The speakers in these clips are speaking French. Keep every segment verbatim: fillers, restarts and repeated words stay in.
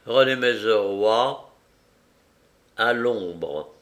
René Mézeroy, à l'ombre.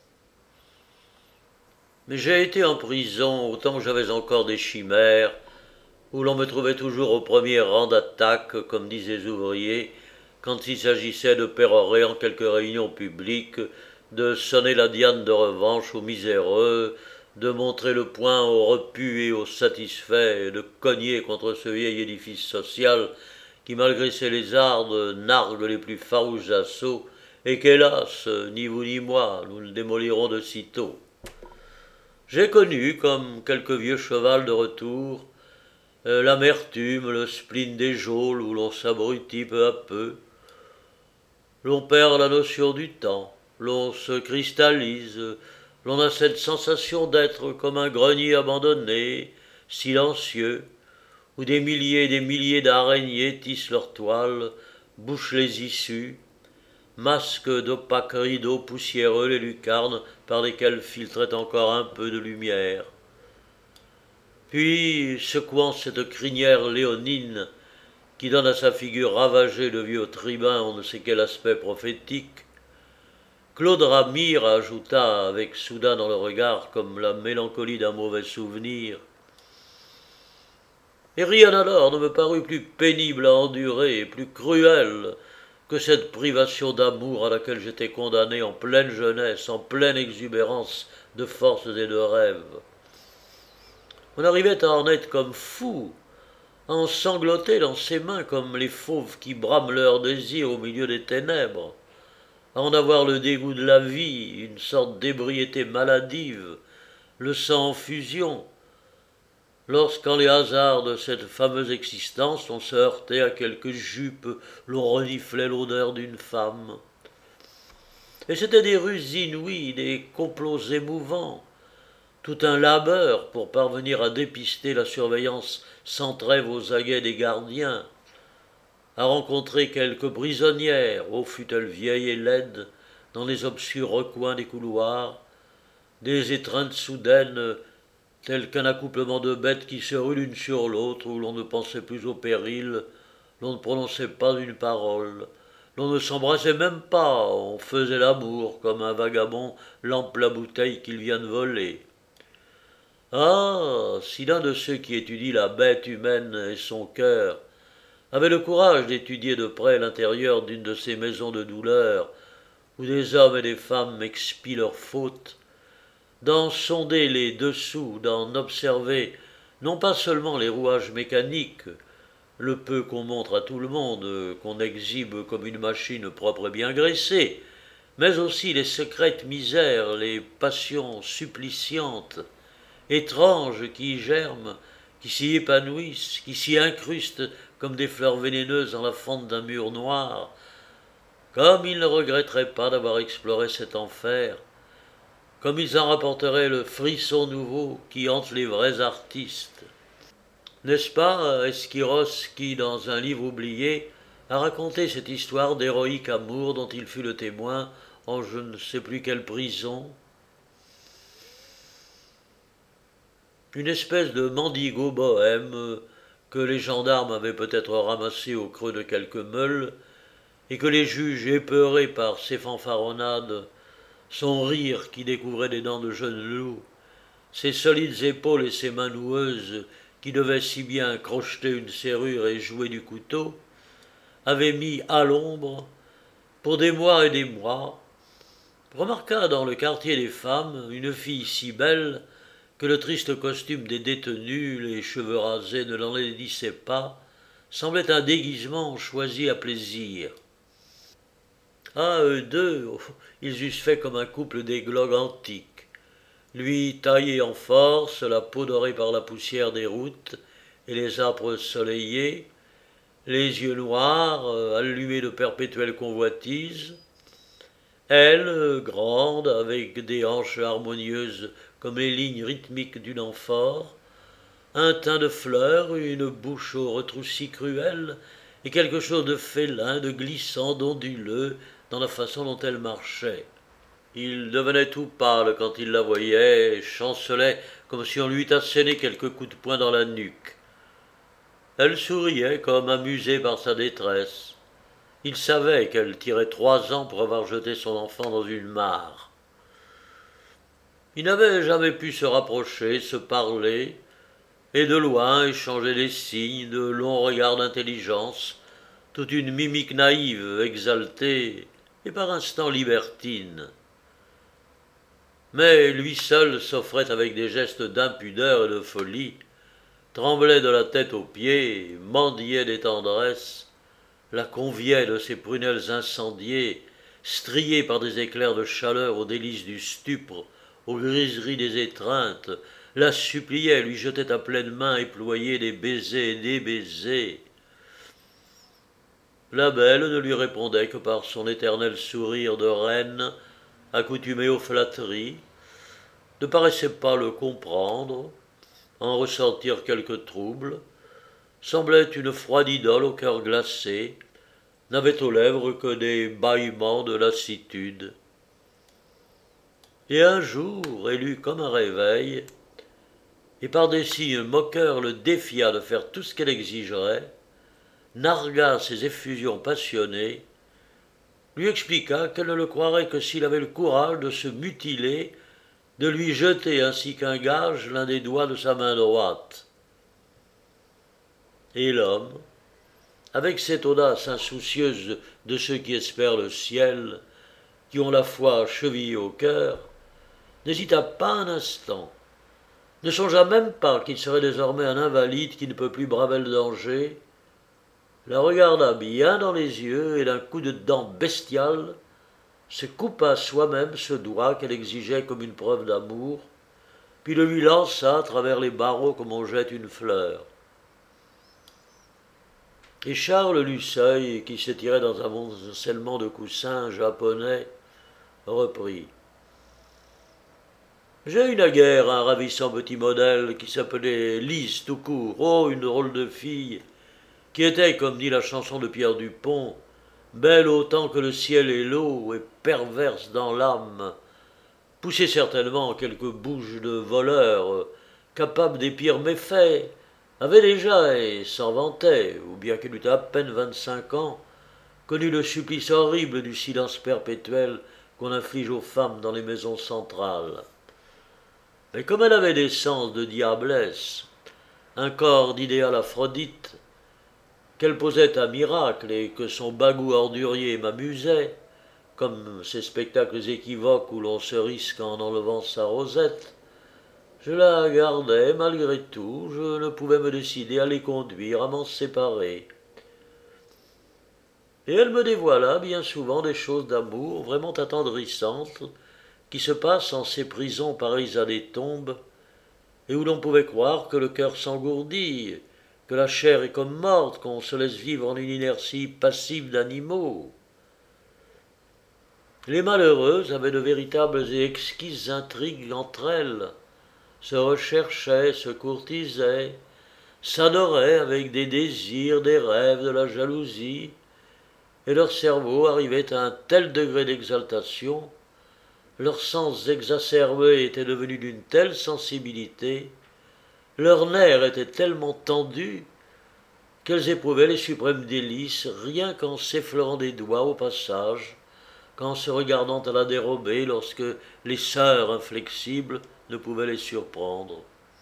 Mais j'ai été en prison autant que j'avais encore des chimères, où l'on me trouvait toujours au premier rang d'attaque, comme disent les ouvriers, quand il s'agissait de pérorer en quelques réunions publiques, de sonner la diane de revanche aux miséreux, de montrer le poing aux repus et aux satisfaits, et de cogner contre ce vieil édifice social qui, malgré ses lézardes, nargue les plus farouches assauts, et qu'hélas, ni vous ni moi, nous le démolirons de sitôt. J'ai connu, comme quelques vieux cheval de retour, euh, l'amertume, le spleen des geôles où l'on s'abrutit peu à peu. L'on perd la notion du temps, l'on se cristallise, l'on a cette sensation d'être comme un grenier abandonné, silencieux, où des milliers et des milliers d'araignées tissent leurs toiles, bouchent les issues, masquent d'opaques rideaux poussiéreux les lucarnes par lesquelles filtrait encore un peu de lumière. Puis, secouant cette crinière léonine qui donne à sa figure ravagée de vieux tribun on ne sait quel aspect prophétique, Claude Ramire ajouta avec soudain dans le regard comme la mélancolie d'un mauvais souvenir: et rien alors ne me parut plus pénible à endurer et plus cruel que cette privation d'amour à laquelle j'étais condamné en pleine jeunesse, en pleine exubérance de forces et de rêves. On arrivait à en être comme fou, à en sangloter dans ses mains comme les fauves qui brament leur désir au milieu des ténèbres, à en avoir le dégoût de la vie, une sorte d'ébriété maladive, le sang en fusion, lorsqu'en les hasards de cette fameuse existence on se heurtait à quelque jupe, l'on reniflait l'odeur d'une femme. Et c'étaient des ruses inouïes, des complots émouvants, tout un labeur pour parvenir à dépister la surveillance sans trêve aux aguets des gardiens, à rencontrer quelques prisonnières, ô fût-elle vieille et laide, dans les obscurs recoins des couloirs, des étreintes soudaines telles qu'un accouplement de bêtes qui se ruent l'une sur l'autre, où l'on ne pensait plus au péril, l'on ne prononçait pas une parole, l'on ne s'embrassait même pas, on faisait l'amour comme un vagabond lampe la bouteille qu'il vient de voler. Ah, si l'un de ceux qui étudient la bête humaine et son cœur avait le courage d'étudier de près l'intérieur d'une de ces maisons de douleur où des hommes et des femmes expient leurs fautes, d'en sonder les dessous, d'en observer non pas seulement les rouages mécaniques, le peu qu'on montre à tout le monde, qu'on exhibe comme une machine propre et bien graissée, mais aussi les secrètes misères, les passions suppliciantes, étranges qui y germent, qui s'y épanouissent, qui s'y incrustent comme des fleurs vénéneuses dans la fente d'un mur noir, comme ils ne regretteraient pas d'avoir exploré cet enfer, comme ils en rapporteraient le frisson nouveau qui hante les vrais artistes. N'est-ce pas Esquiros qui, dans un livre oublié, a raconté cette histoire d'héroïque amour dont il fut le témoin en je ne sais plus quelle prison? Une espèce de mendigo bohème que les gendarmes avaient peut-être ramassé au creux de quelques meules, et que les juges, épeurés par ses fanfaronnades, son rire qui découvrait des dents de jeune loup, ses solides épaules et ses mains noueuses qui devaient si bien crocheter une serrure et jouer du couteau, avaient mis à l'ombre, pour des mois et des mois, remarqua dans le quartier des femmes une fille si belle que le triste costume des détenus, les cheveux rasés ne l'enlaidissaient pas, semblait un déguisement choisi à plaisir. Ah, eux deux, ils eussent fait comme un couple d'églogues antiques. Lui taillé en force, la peau dorée par la poussière des routes et les arbres soleillés, les yeux noirs, allumés de perpétuelles convoitises. Elle, grande, avec des hanches harmonieuses comme les lignes rythmiques d'une amphore, un teint de fleurs, une bouche aux retroussis cruels, et quelque chose de félin, de glissant, d'onduleux, dans la façon dont elle marchait. Il devenait tout pâle quand il la voyait, et chancelait comme si on lui eût asséné quelques coups de poing dans la nuque. Elle souriait comme amusée par sa détresse. Il savait qu'elle tirait trois ans pour avoir jeté son enfant dans une mare. Ils n'avaient jamais pu se rapprocher, se parler, et de loin échanger des signes, de longs regards d'intelligence, toute une mimique naïve, exaltée et par instants libertine. Mais lui seul s'offrait avec des gestes d'impudeur et de folie, tremblait de la tête aux pieds, mendiait des tendresses, la conviait de ses prunelles incendiées, striées par des éclairs de chaleur aux délices du stupre, aux griseries des étreintes, la suppliait, lui jetait à pleines mains éployées des baisers et des baisers. La belle ne lui répondait que par son éternel sourire de reine, accoutumée aux flatteries, ne paraissait pas le comprendre, en ressentir quelque trouble, semblait une froide idole au cœur glacé, n'avait aux lèvres que des bâillements de lassitude. Et un jour, élu comme un réveil, et par des signes moqueurs le défia de faire tout ce qu'elle exigerait, nargua ses effusions passionnées, lui expliqua qu'elle ne le croirait que s'il avait le courage de se mutiler, de lui jeter ainsi qu'un gage l'un des doigts de sa main droite. Et l'homme, avec cette audace insoucieuse de ceux qui espèrent le ciel, qui ont la foi chevillée au cœur, n'hésita pas un instant, ne songea même pas qu'il serait désormais un invalide qui ne peut plus braver le danger, la regarda bien dans les yeux et d'un coup de dent bestial se coupa soi-même ce doigt qu'elle exigeait comme une preuve d'amour, puis le lui lança à travers les barreaux comme on jette une fleur. Et Charles Lusseuil, qui s'étirait dans un amoncellement de coussins japonais, reprit. J'ai eu naguère un ravissant petit modèle qui s'appelait Lise tout court, oh, une drôle de fille, qui était, comme dit la chanson de Pierre Dupont, belle autant que le ciel et l'eau, et perverse dans l'âme, poussée certainement en quelque bouche de voleur, capable des pires méfaits, avait déjà, et s'en vantait, ou bien qu'elle eût à peine vingt-cinq ans, connu le supplice horrible du silence perpétuel qu'on inflige aux femmes dans les maisons centrales. Mais comme elle avait des sens de diablesse, un corps d'idéal Aphrodite, qu'elle posait à miracle et que son bagout ordurier m'amusait, comme ces spectacles équivoques où l'on se risque en enlevant sa rosette, je la gardais malgré tout, je ne pouvais me décider à les conduire, à m'en séparer. Et elle me dévoila bien souvent des choses d'amour vraiment attendrissantes qui se passent en ces prisons pareilles à des tombes, et où l'on pouvait croire que le cœur s'engourdit, que la chair est comme morte, qu'on se laisse vivre en une inertie passive d'animaux. Les malheureuses avaient de véritables et exquises intrigues entre elles, se recherchaient, se courtisaient, s'adoraient avec des désirs, des rêves, de la jalousie, et leur cerveau arrivait à un tel degré d'exaltation, leurs sens exacerbés étaient devenus d'une telle sensibilité, leurs nerfs étaient tellement tendus qu'elles éprouvaient les suprêmes délices rien qu'en s'effleurant des doigts au passage, qu'en se regardant à la dérobée lorsque les sœurs inflexibles ne pouvaient les surprendre.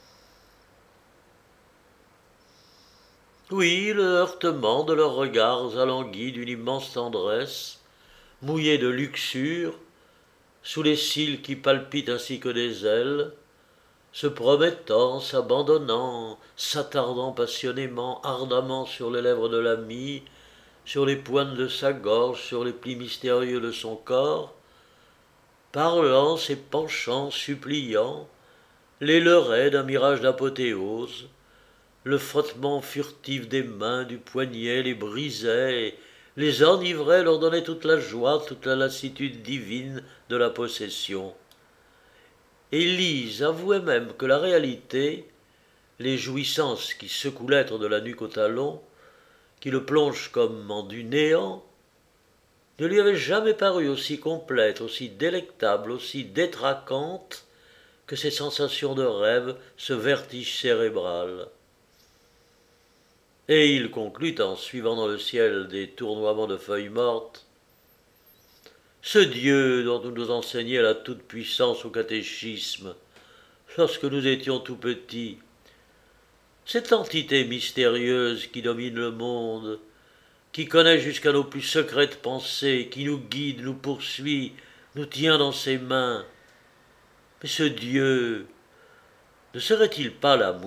Oui, le heurtement de leurs regards alanguis d'une immense tendresse, mouillés de luxure, sous les cils qui palpitent ainsi que des ailes, se promettant, s'abandonnant, s'attardant passionnément, ardemment sur les lèvres de l'ami, sur les pointes de sa gorge, sur les plis mystérieux de son corps, parlant, s'épanchant, suppliant, les leurrait d'un mirage d'apothéose, le frottement furtif des mains, du poignet, les brisait, les enivrait, leur donnait toute la joie, toute la lassitude divine de la possession. Et Lise avouait même que la réalité, les jouissances qui secouent l'être de la nuque au talon, qui le plongent comme en du néant, ne lui avaient jamais paru aussi complètes, aussi délectables, aussi détraquantes que ces sensations de rêve, ce vertige cérébral. Et il conclut en suivant dans le ciel des tournoiements de feuilles mortes. Ce Dieu dont nous nous enseignait la toute-puissance au catéchisme, lorsque nous étions tout petits, cette entité mystérieuse qui domine le monde, qui connaît jusqu'à nos plus secrètes pensées, qui nous guide, nous poursuit, nous tient dans ses mains. Mais ce Dieu, ne serait-il pas l'amour ?